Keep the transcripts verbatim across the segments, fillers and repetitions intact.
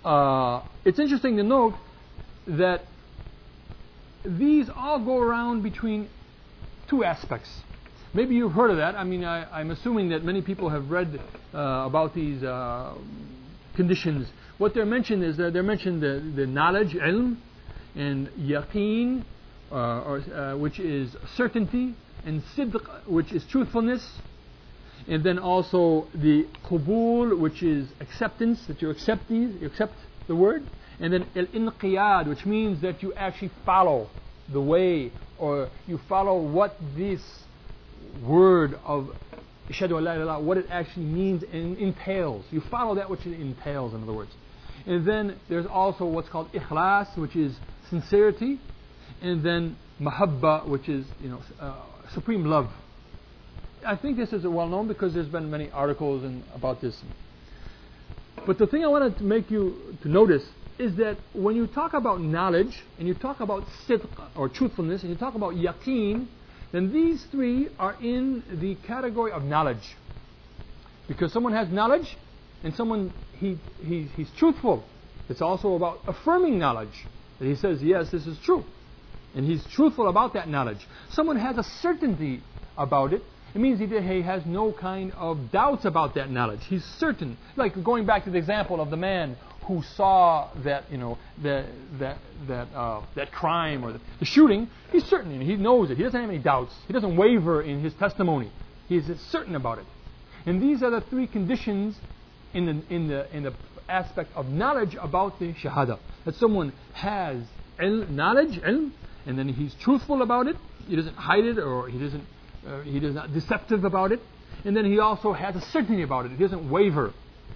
uh, it's interesting to note that these all go around between two aspects. Maybe you've heard of that. I mean, I, I'm assuming that many people have read uh, about these uh, conditions. What they're mentioned is that they're mentioned the, the knowledge, ilm, and yaqeen, uh, or, uh, which is certainty, and sidq, which is truthfulness, and then also the qubul, which is acceptance, that you accept these, you accept the word, and then al-inqiyad, which means that you actually follow the way, or you follow what this word of Ashhadu an la ilaha illallah, what it actually means and entails. You follow that which it entails, in other words. And then there's also what's called ikhlas, which is sincerity, and then mahabba, which is, you know, uh, supreme love. I think this is well known because there's been many articles and about this. But the thing I wanted to make you to notice is that when you talk about knowledge, and you talk about sidq, or truthfulness, and you talk about yaqeen, then these three are in the category of knowledge. Because someone has knowledge, and someone, he, he he's truthful. It's also about affirming knowledge. That he says, yes, this is true. And he's truthful about that knowledge. Someone has a certainty about it. It means he, he has no kind of doubts about that knowledge. He's certain. Like going back to the example of the man who saw that, you know, the, that that uh, that crime or the, the shooting. He's certain. You know, he knows it. He doesn't have any doubts. He doesn't waver in his testimony. He's certain about it. And these are the three conditions in the in the in the aspect of knowledge about the shahada. That someone has ilm, knowledge, ilm, and then he's truthful about it. He doesn't hide it, or he doesn't. Uh, he is not deceptive about it, and then he also has a certainty about it. He doesn't waver.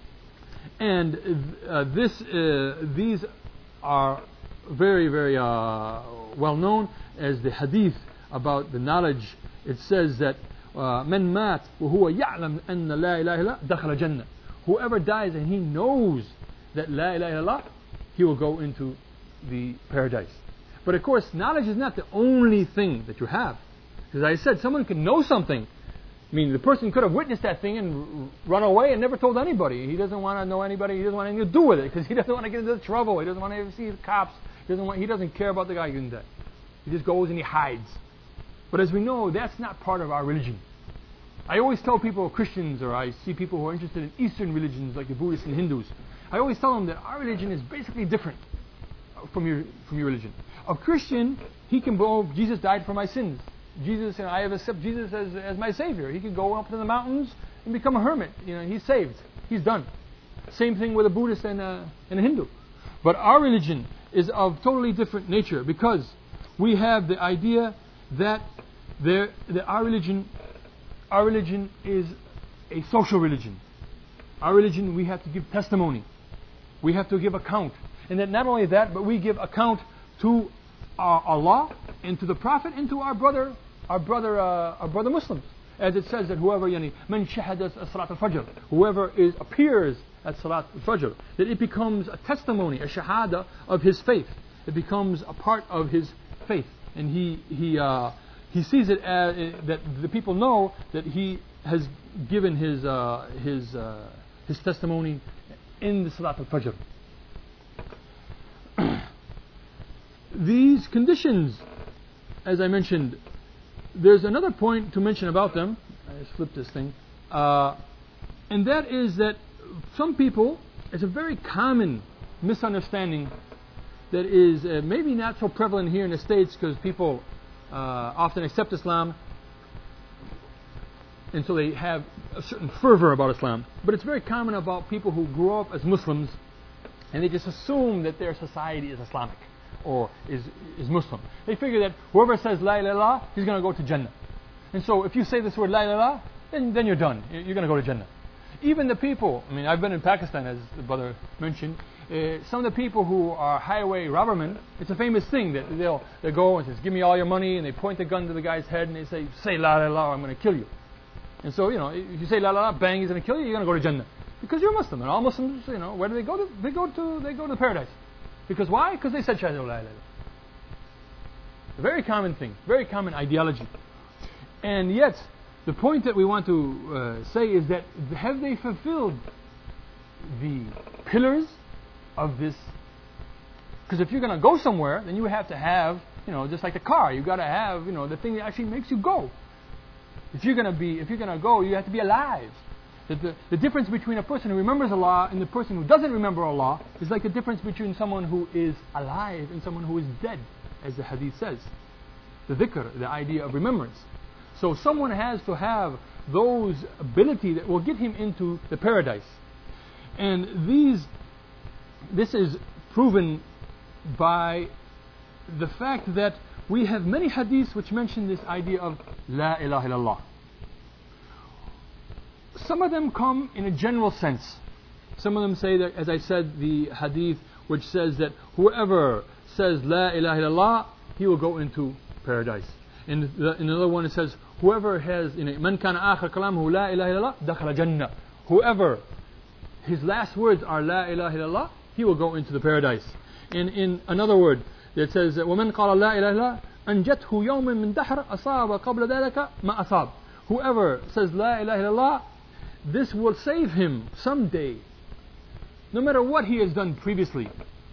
And uh, this, uh, these are very, very uh, well known as the hadith about the knowledge. It says that "Man mat wa huwa ya'lam anna la ilaha illallah dakhala jannah." Whoever dies and he knows that la ilaha illallah, he will go into the paradise. But of course, knowledge is not the only thing that you have. As I said, someone could know something. I mean, the person could have witnessed that thing and run away and never told anybody. He doesn't want to know anybody. He doesn't want anything to do with it because he doesn't want to get into trouble. He doesn't want to see the cops. He doesn't want. He doesn't care about the guy getting dead. He just goes and he hides. But as we know, that's not part of our religion. I always tell people, Christians, or I see people who are interested in Eastern religions like the Buddhists and Hindus, I always tell them that our religion is basically different from your from your religion. A Christian, he can go, Jesus died for my sins. Jesus, and I have accepted Jesus as, as my Savior. He can go up to the mountains and become a hermit. You know, he's saved. He's done. Same thing with a Buddhist and a, and a Hindu. But our religion is of totally different nature because we have the idea that there, that our religion, our religion is a social religion. Our religion, we have to give testimony. We have to give account. And that not only that, but we give account to Uh, Allah and to the Prophet and to our brother, our brother, uh, our brother Muslims, as it says that whoever yani man shahada salat al-fajr, whoever is appears at salat al-fajr, that it becomes a testimony, a shahada of his faith. It becomes a part of his faith, and he he uh, he sees it as uh, that the people know that he has given his uh, his uh, his testimony in the salat al-fajr. These conditions, as I mentioned, there's another point to mention about them. I just flipped this thing. Uh, and that is that some people, it's a very common misunderstanding that is uh, maybe not so prevalent here in the States because people uh, often accept Islam and so they have a certain fervor about Islam. But it's very common about people who grow up as Muslims and they just assume that their society is Islamic or is is Muslim. They figure that whoever says La ilaha illallah, he's going to go to Jannah. And so if you say this word La ilaha illallah, then, then you're done. You're going to go to Jannah. Even the people, I mean, I've been in Pakistan, as the brother mentioned. Uh, some of the people who are highway robbermen, it's a famous thing that they'll they go and says, give me all your money, and they point the gun to the guy's head and they say, say La ilaha illallah, I'm going to kill you. And so, you know, if you say La ilaha illallah, bang, he's going to kill you, you're going to go to Jannah. Because you're Muslim, and all Muslims, you know, where do they go to? They go to, they go to paradise. Because why? Because they said Shahadu la ilaha illallah. A very common thing, very common ideology. And yet, the point that we want to uh, say is that have they fulfilled the pillars of this. Because if you're going to go somewhere, then you have to have, you know, just like the car, you got to have, you know, the thing that actually makes you go. If you're going to be, if you're going to go, you have to be alive. The, the, the difference between a person who remembers Allah and the person who doesn't remember Allah is like the difference between someone who is alive and someone who is dead, as the hadith says. The dhikr, the idea of remembrance. So someone has to have those ability that will get him into the paradise. And these, this is proven by the fact that we have many hadiths which mention this idea of La ilaha illallah. Some of them come in a general sense. Some of them say that, as I said, the hadith which says that whoever says La ilaha illallah, he will go into paradise. In, the, in another one it says, whoever has, you know, Man kana akhir kalamuhu La ilaha illallah, dakhala jannah. Whoever, his last words are La ilaha illallah, he will go into the paradise. And in another word, it says, وَمَنْ قَالَ لَا إِلَهَ إِلَّا أَنْجَتْهُ يَوْمٍ مِّن دَحْرٍ أَصَابَ قَبْلَ ذَلَكَ مَا أَصَابَ. Whoever says La ilaha illallah, this will save him someday, no matter what he has done previously.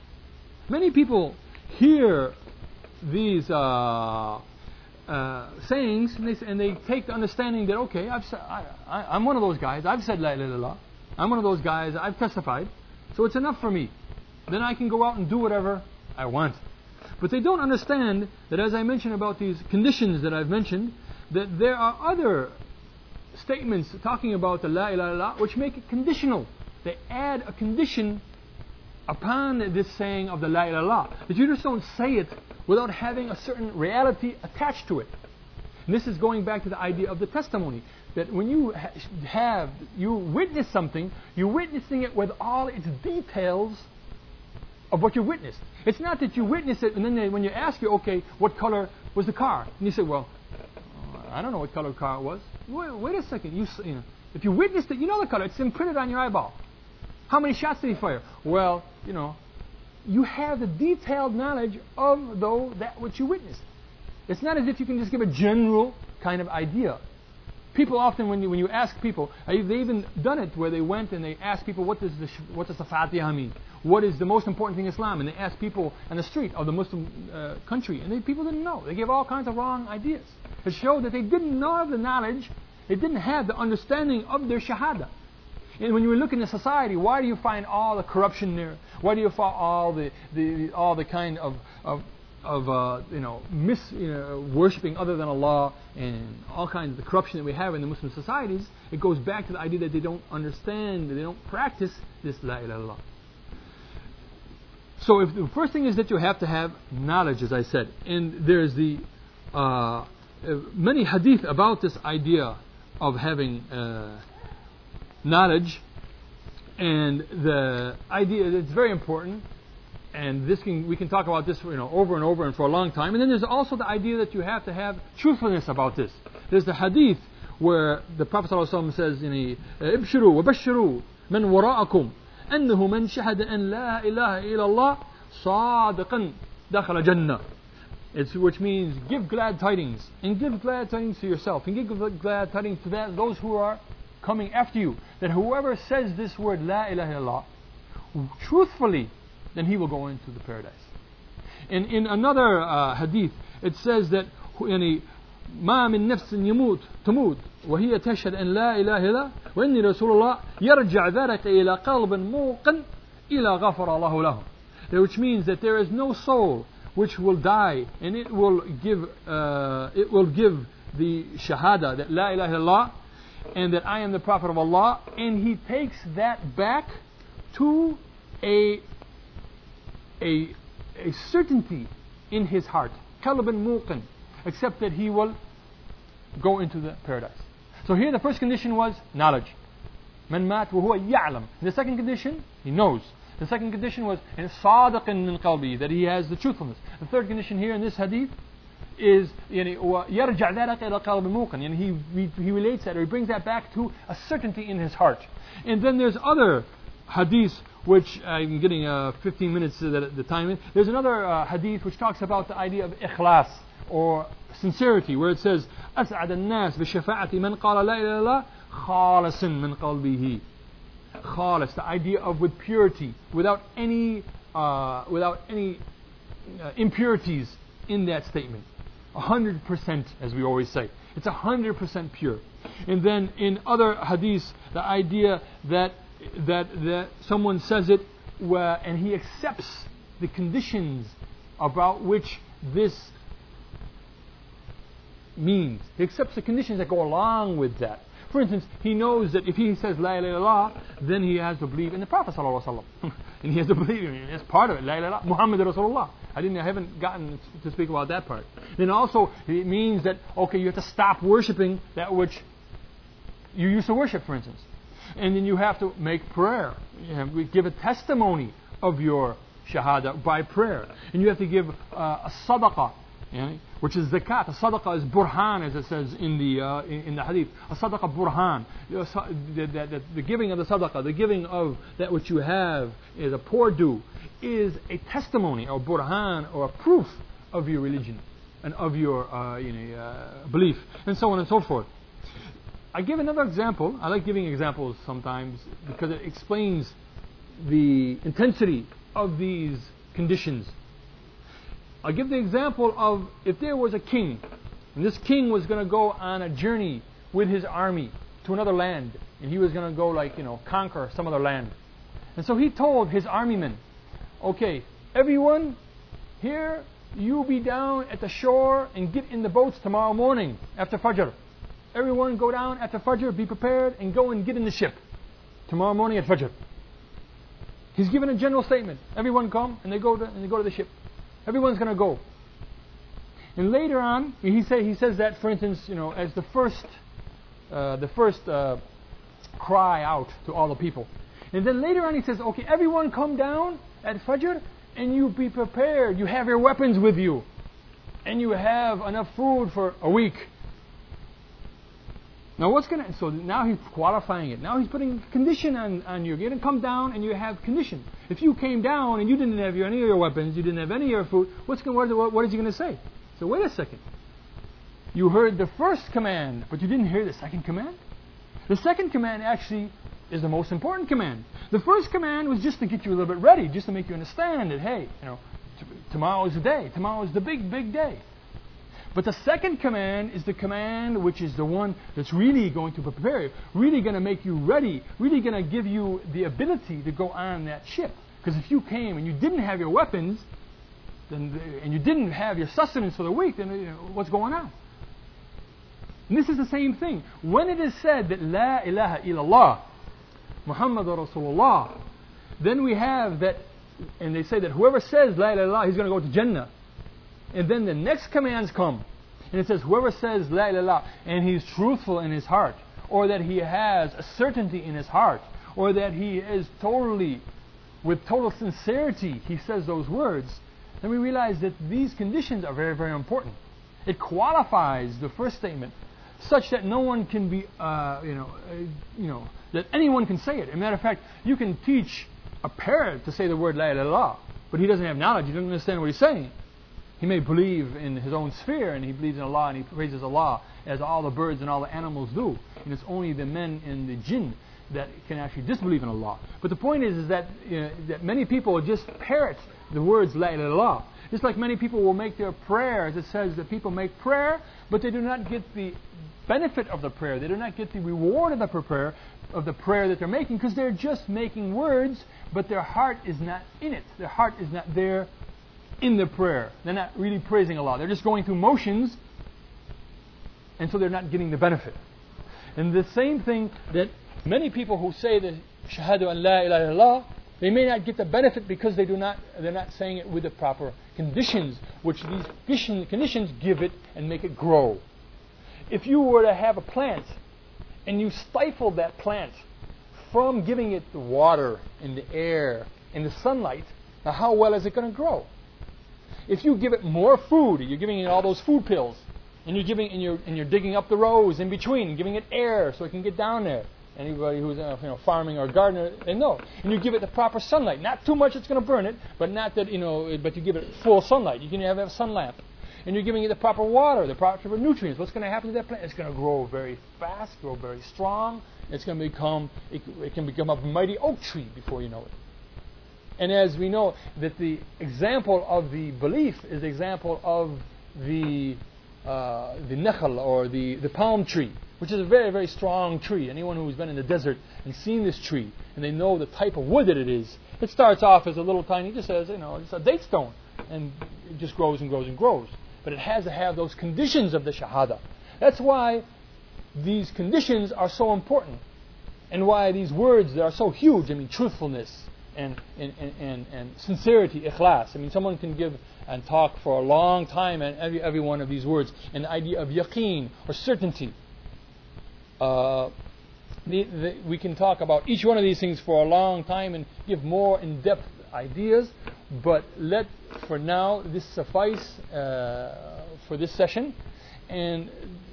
Many people hear these uh, uh, sayings and they, and they take the understanding that, okay, I've said, I, I, I'm one of those guys, I've said La ilaha illallah, I'm one of those guys, I've testified, so it's enough for me. Then I can go out and do whatever I want. But they don't understand that, as I mentioned about these conditions that I've mentioned, that there are other statements talking about the La ilaha illallah which make it conditional. They add a condition upon this saying of the La ilaha illallah. That you just don't say it without having a certain reality attached to it. And this is going back to the idea of the testimony. That when you ha- have, you witness something, you're witnessing it with all its details of what you witnessed. It's not that you witness it and then they, when you ask you, okay, what color was the car? And you say, well, I don't know what color car it was. Wait, wait a second. You, you know, if you witnessed it, you know the color. It's imprinted on your eyeball. How many shots did he fire? Well, you know, you have the detailed knowledge of though that which you witnessed. It's not as if you can just give a general kind of idea. People often, when you when you ask people, they've even done it where they went and they asked people, what does the what does the Fatiha mean? What is the most important thing in Islam? And they asked people on the street of the Muslim uh, country, and they, people didn't know. They gave all kinds of wrong ideas. It showed that they didn't know the knowledge, they didn't have the understanding of their shahada. And when you look in the society, why do you find all the corruption there? Why do you find all the, the all the kind of of, of uh, you know mis you know, worshipping other than Allah and all kinds of the corruption that we have in the Muslim societies? It goes back to the idea that they don't understand, that they don't practice this La ilaha illallah. So if the first thing is that you have to have knowledge, as I said, and there's the uh, many hadith about this idea of having uh, knowledge, and the idea that it's very important, and this can we can talk about this you know over and over and for a long time. And then there's also the idea that you have to have truthfulness about this. There's the hadith where the Prophet ﷺ says, "Ibshiru wa bashiru man wara'akum أنه من شهد أن لا إله إلا الله صادقا دخل جنة." It's which means give glad tidings, and give glad tidings to yourself, and give glad tidings to that, those who are coming after you, that whoever says this word La ilaha illallah truthfully, then he will go into the paradise. And in another uh, hadith, it says that يعني ما من نفس يموت تموت وهي تشهد أن لا إله إلا وإني رسول الله يرجع ذلك إلى قلب موقن إلى غفر الله له. Which means that there is no soul which will die, and it will give uh, it will give the shahada that La ilaha illallah and that I am the Prophet of Allah, and he takes that back to a a a certainty in his heart, قلب موقن, except that he will go into the paradise. So here the first condition was knowledge. من مات وهو يعلم. The second condition, he knows. The second condition was صادق من قلبه, that he has the truthfulness. The third condition here in this hadith is يعني يرجع ذلك إلى قلب موقن, and he, he he relates that, or he brings that back to a certainty in his heart. And then there's other hadiths which I'm getting uh, fifteen minutes at the time. There's another uh, hadith which talks about the idea of ikhlas, or sincerity, where it says أسعد الناس بشفاعة من قال لا إله إلا الله خالص من قلبه. Khalis, the idea of with purity, without any, uh, without any uh, impurities in that statement. A hundred percent, as we always say. It's a hundred percent pure. And then in other hadiths, the idea that that that someone says it where, and he accepts the conditions about which this means. He accepts the conditions that go along with that. For instance, he knows that if he says La ilaha illallah, then he has to believe in the Prophet sallallahu alaihi wasallam, and he has to believe in it. That's part of it. La ilaha illallah, Muhammad Rasulullah. I didn't. I haven't gotten to speak about that part. Then also it means that okay, you have to stop worshiping that which you used to worship, for instance, and then you have to make prayer. You have to give a testimony of your shahada by prayer, and you have to give uh, a sadaqah. Yani, which is zakat. A sadaqah is burhan, as it says in the uh, in, in the hadith. A sadaqah burhan. The, the, the, the giving of the sadaqah, the giving of that which you have is a poor due, is a testimony or burhan or a proof of your religion and of your uh, you know uh, belief, and so on and so forth. I give another example. I like giving examples sometimes because it explains the intensity of these conditions. I'll give the example of if there was a king, and this king was going to go on a journey with his army to another land, and he was going to go like, you know, conquer some other land. And so he told his army men, okay, everyone here, you be down at the shore and get in the boats tomorrow morning after Fajr. Everyone go down after Fajr, be prepared, and go and get in the ship tomorrow morning at Fajr. He's given a general statement. Everyone come, and they go to, and they go to the ship. Everyone's going to go. And later on, he say he says that, for instance, you know, as the first, uh, the first uh, cry out to all the people. And then later on, he says, okay, everyone come down at Fajr, and you be prepared. You have your weapons with you, and you have enough food for a week. Now what's going to, so now he's qualifying it. Now he's putting condition on, on you. You're going to come down and you have condition. If you came down and you didn't have your, any of your weapons, you didn't have any of your food, what's going, what, what is he going to say? So wait a second. You heard the first command, but you didn't hear the second command? The second command actually is the most important command. The first command was just to get you a little bit ready, just to make you understand that, hey, you know, t- tomorrow is the day. Tomorrow is the big, big day. But the second command is the command which is the one that's really going to prepare you, really going to make you ready, really going to give you the ability to go on that ship. Because if you came and you didn't have your weapons, then the, and you didn't have your sustenance for the week, then you know, what's going on? And this is the same thing. When it is said that La ilaha illallah, Muhammadur Rasulullah, then we have that, and they say that whoever says La ilaha illallah, he's going to go to Jannah. And then the next commands come. And it says, whoever says La ilaha illallah, and he's truthful in his heart, or that he has a certainty in his heart, or that he is totally, with total sincerity, he says those words, then we realize that these conditions are very, very important. It qualifies the first statement such that no one can be, uh, you know, uh, you know, that anyone can say it. As a matter of fact, you can teach a parrot to say the word La ilaha illallah, but he doesn't have knowledge, he doesn't understand what he's saying. He may believe in his own sphere, and he believes in Allah, and he praises Allah, as all the birds and all the animals do. And it's only the men and the jinn that can actually disbelieve in Allah. But the point is, is that, you know, that many people just parrot the words La ilaha illallah. Just like many people will make their prayers. It says that people make prayer, but they do not get the benefit of the prayer. They do not get the reward of the prayer, of the prayer that they're making, because they're just making words, but their heart is not in it. Their heart is not there in the prayer. They're not really praising Allah. They're just going through motions, and so they're not getting the benefit. And the same thing that many people who say that Shahadu an la ilaha illallah, they may not get the benefit because they do not, they're not saying it with the proper conditions, which these conditions give it and make it grow. If you were to have a plant and you stifle that plant from giving it the water and the air and the sunlight, now how well is it going to grow? If you give it more food, you're giving it all those food pills, and you're giving and you're and you're digging up the rows in between, and giving it air so it can get down there. Anybody who's uh, you know farming or a gardener, they know. And you give it the proper sunlight, not too much it's going to burn it, but not that you know, but you give it full sunlight. You can have a sun lamp, and you're giving it the proper water, the proper nutrients, what's going to happen to that plant? It's going to grow very fast, grow very strong. It's going to become, it, it can become a mighty oak tree before you know it. And as we know, that the example of the belief is the example of the uh, the nakhl, or the, the palm tree, which is a very, very strong tree. Anyone who's been in the desert and seen this tree, and they know the type of wood that it is, it starts off as a little tiny, just as, you know, it's a date stone, and it just grows and grows and grows. But it has to have those conditions of the shahada. That's why these conditions are so important, and why these words that are so huge. I mean, truthfulness and and, and, and, and sincerity, ikhlas. I mean, someone can give and talk for a long time and every every one of these words. And the idea of yaqeen, or certainty. Uh, the, the, we can talk about each one of these things for a long time and give more in-depth ideas. But let, for now, this suffice uh, for this session. And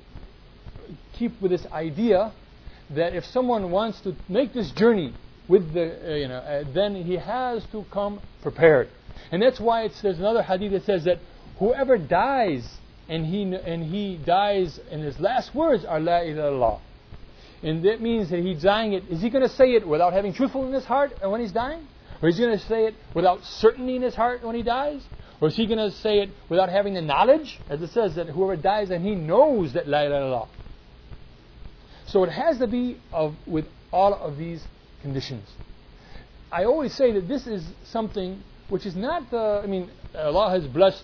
keep with this idea that if someone wants to make this journey with the, uh, you know, uh, then he has to come prepared. And that's why it's, there's another hadith that says that whoever dies and he and he dies and his last words are La ilaha illallah. And that means that he's dying it. Is he going to say it without having truthfulness in his heart when he's dying? Or is he going to say it without certainty in his heart when he dies? Or is he going to say it without having the knowledge? As it says that whoever dies and he knows that La ilaha illallah. So it has to be of with all of these conditions. I always say that this is something which is not, uh, I mean, Allah has blessed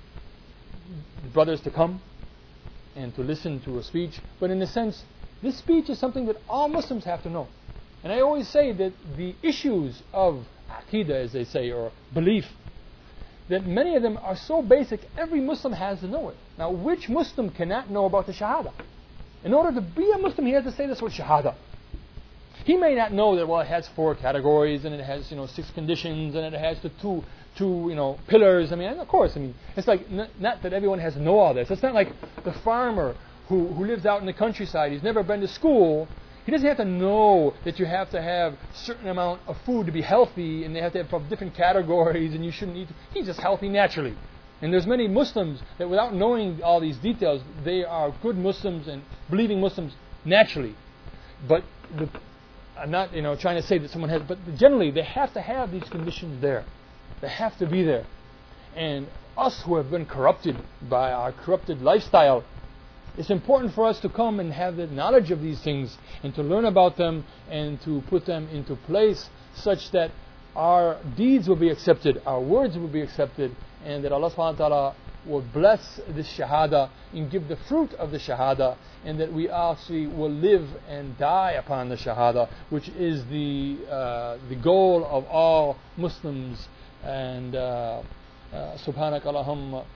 brothers to come and to listen to a speech, but in a sense, this speech is something that all Muslims have to know. And I always say that the issues of aqidah, as they say, or belief, that many of them are so basic, every Muslim has to know it. Now, which Muslim cannot know about the Shahada? In order to be a Muslim, he has to say this word Shahada. He may not know that, well, it has four categories, and it has, you know, six conditions, and it has the two, two, you know, pillars. I mean, of course, I mean, it's like, n- not that everyone has to know all this. It's not like the farmer who, who lives out in the countryside. He's never been to school. He doesn't have to know that you have to have a certain amount of food to be healthy, and they have to have from different categories, and you shouldn't eat. He's just healthy naturally. And there's many Muslims that without knowing all these details, they are good Muslims and believing Muslims naturally. But the, I'm not, you know, trying to say that someone has, but generally they have to have these conditions there. They have to be there. And us who have been corrupted by our corrupted lifestyle, it's important for us to come and have the knowledge of these things and to learn about them and to put them into place such that our deeds will be accepted, our words will be accepted, and that Allah subhanahu wa ta'ala will bless this shahada and give the fruit of the shahada, and that we actually will live and die upon the shahada, which is the uh, the goal of all Muslims. And uh, uh, Subhanak Allahumma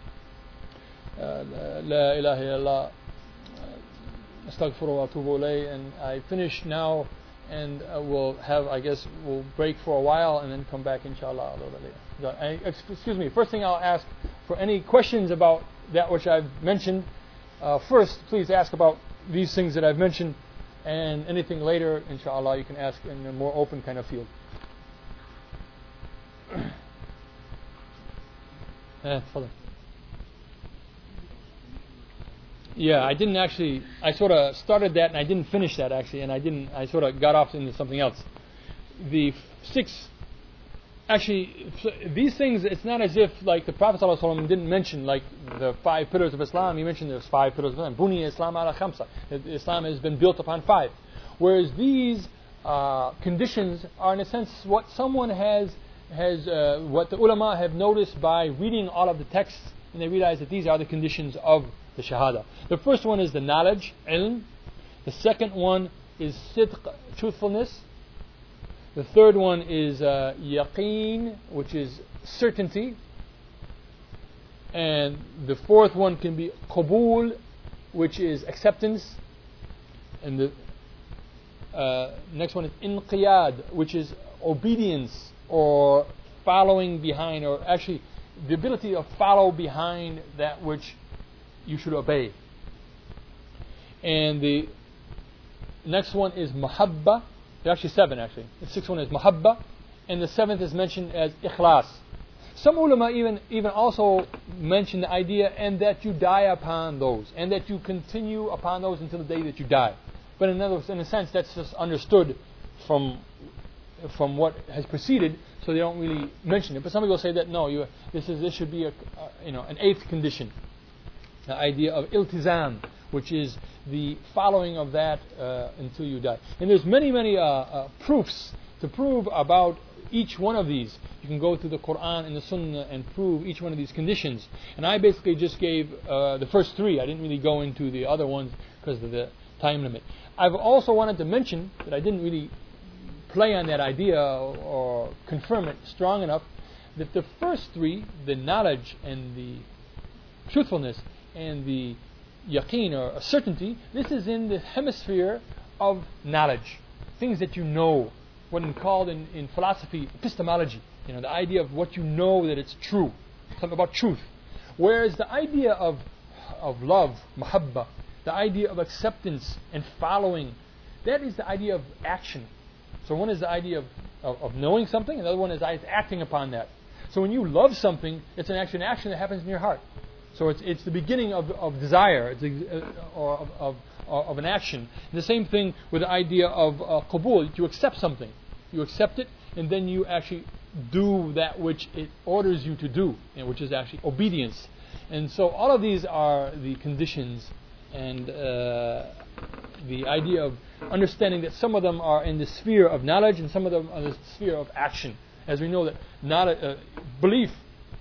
La ilaha illallah Astaghfiru wa atubu ilayh. And I finish now, and uh, we'll have, I guess, we'll break for a while and then come back inshallah a little bit later. And, excuse me, first thing I'll ask for any questions about that which I've mentioned. Uh, first, please ask about these things that I've mentioned, and anything later, inshallah, you can ask in a more open kind of field. uh, yeah, I didn't actually, I sort of started that and I didn't finish that actually, and I didn't, I sort of got off into something else. The six Actually, these things, it's not as if like the Prophet ﷺ didn't mention like the five pillars of Islam. He mentioned there's five pillars of Islam. Buniya Islam ala khamsa. Islam has been built upon five. Whereas these uh, conditions are in a sense what someone has, has uh, what the ulama have noticed by reading all of the texts, and they realize that these are the conditions of the Shahada. The first one is the knowledge, ilm. The second one is sidq, truthfulness. The third one is uh, yaqeen, which is certainty. And the fourth one can be qabul, which is acceptance. And the uh, next one is inqiyad, which is obedience or following behind, or actually the ability to follow behind that which you should obey. And the next one is muhabba. There are actually seven, actually. The sixth one is muhabba, and the seventh is mentioned as ikhlas. Some ulama even, even also mention the idea, and that you die upon those, and that you continue upon those until the day that you die. But in, other, in a sense, that's just understood from from what has preceded, so they don't really mention it. But some people say that no, you, this is this should be a, uh, you know an eighth condition, the idea of iltizam, which is the following of that uh, until you die. And there's many many uh, uh, proofs to prove about each one of these. You can go through the Quran and the Sunnah and prove each one of these conditions. And I basically just gave uh, the first three. I didn't really go into the other ones because of the time limit. I've also wanted to mention that I didn't really play on that idea or confirm it strong enough, that the first three, the knowledge and the truthfulness and the yaqeen or certainty, this is in the hemisphere of knowledge, things that you know, what is called in, in philosophy epistemology, you know, the idea of what you know that it's true, something about truth. Whereas the idea of of love, mahabba, the idea of acceptance and following, that is the idea of action. So one is the idea of, of, of knowing something, and the other one is acting upon that. So when you love something, it's an action, action that happens in your heart. So it's it's the beginning of, of desire, it's a, or of, of of an action. And the same thing with the idea of uh, qabul, you accept something. You accept it, and then you actually do that which it orders you to do, you know, which is actually obedience. And so all of these are the conditions, and uh, the idea of understanding that some of them are in the sphere of knowledge and some of them are in the sphere of action. As we know that knowledge, uh, belief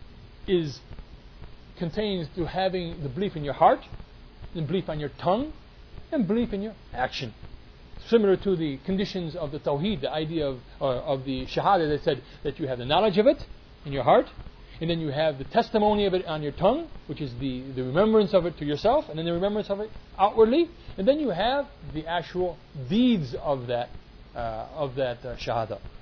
is contains to having the belief in your heart, and belief on your tongue, and belief in your action. Similar to the conditions of the Tawheed, the idea of uh, of the Shahada, they said that you have the knowledge of it in your heart, and then you have the testimony of it on your tongue, which is the, the remembrance of it to yourself, and then the remembrance of it outwardly, and then you have the actual deeds of that uh, of that uh, Shahada.